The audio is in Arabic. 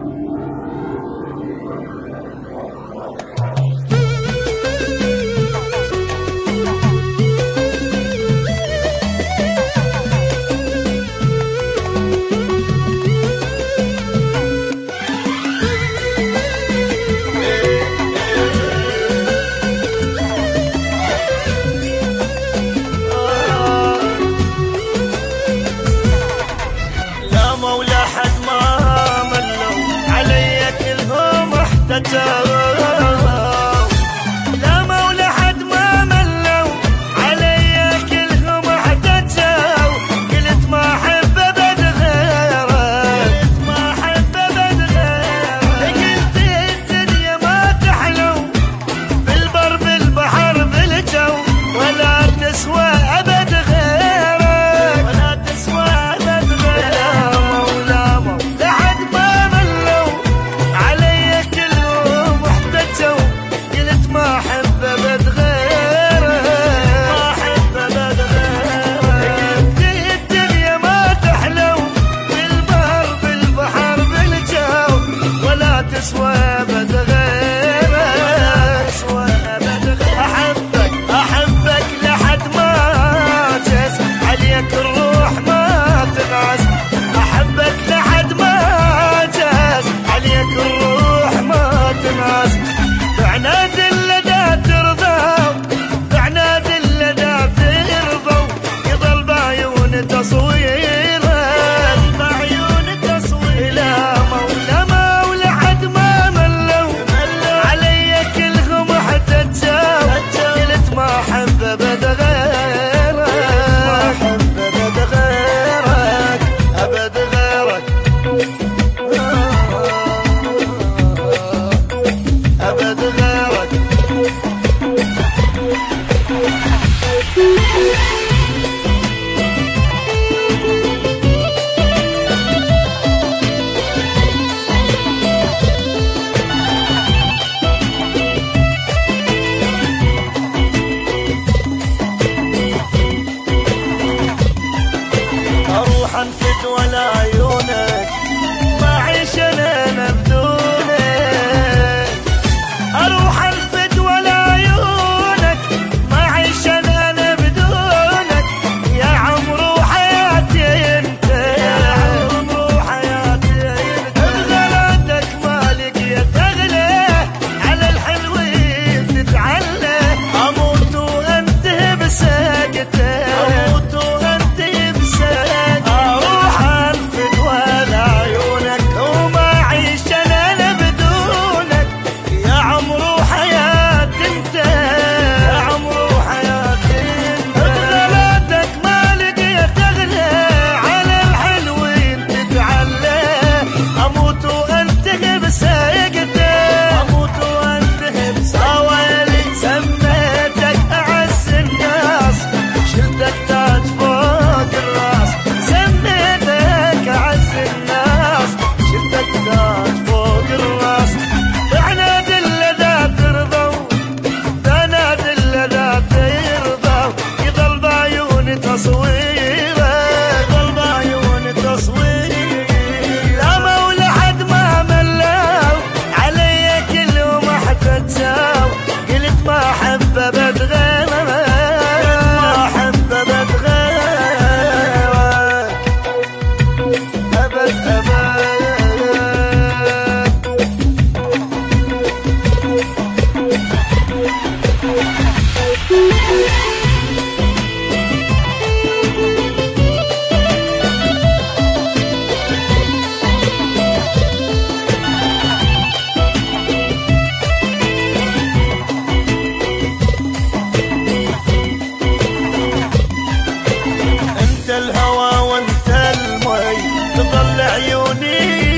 لا مولى حد ما ملوا علي كلهم احتجوا، قلت ما احب ابد غيرك، قلت ما احب ابد غيرك، قلت الدنيا ما تحلو بالبر بالبحر بالجو، ولا تسوى ابد غيرك، ولا تسوى ابد غيرك. لا مولى حد ما ملوا علي كلهم احتجوا، قلت ما احب ابد غيرك، ما احب ابد غيرك، قلت الدنيا ما تحلو بالبر بالبحر بالجو، ولا تسوى ابد غيرك، ولا تسوى ابد غيرك. احبك احبك لحد ما جاز عليك الروح ما تنعس، احبك لحد ما جاز عليك الروح ما تنعس، بعناد اللدى ترضى، بعناد اللدى ترضى، يظل بعيون تصويرك، بعيون تصويرك. لا مولى مولى حد ما ملوا علي كلهم احتجوا، قلت ما احب ابد غيرك، ما احب ابد غيرك، ابد غيرك، ابد غيرك. اروح انفد ولا عيونك، ما اعيش انا بدونك، اروح انفد ولا عيونك، ما اعيش انا بدونك، يا عمرو حياتي انت، يا عمرو حياتي انت، بغلاتك ما لقيت اغلى على الحلوين تتعلى، اموت وانتهي بساقته، اموت وانتهي بساقته، اروح انفد ولا عيونك، وما اعيش انا بدونك، يا عمرو حياتي انت، يا عمرو حياتي انت، بغلاتك ما لقيت اغلى على الحلوين تتعلى، اموت وانتهي بساقته، اموت وانتهي بساقته. ويلي سميتك اعز الناس، شلتك تاج فوق الراس، سميتك اعز الناس، شلتك تاج فوق الراس، بعناد اللذات ترضوا، بعناد اللذات ترضوا، يظل بعيون تصويرك، يظل بعيون تصويرك. لا مولى حد ما ملوا علي كلهم احتجوا، قلت ما احب ابد غيرك، ما احب ابد غيرك، ابد ابد. انت الهوى وانت المي، تظل عيوني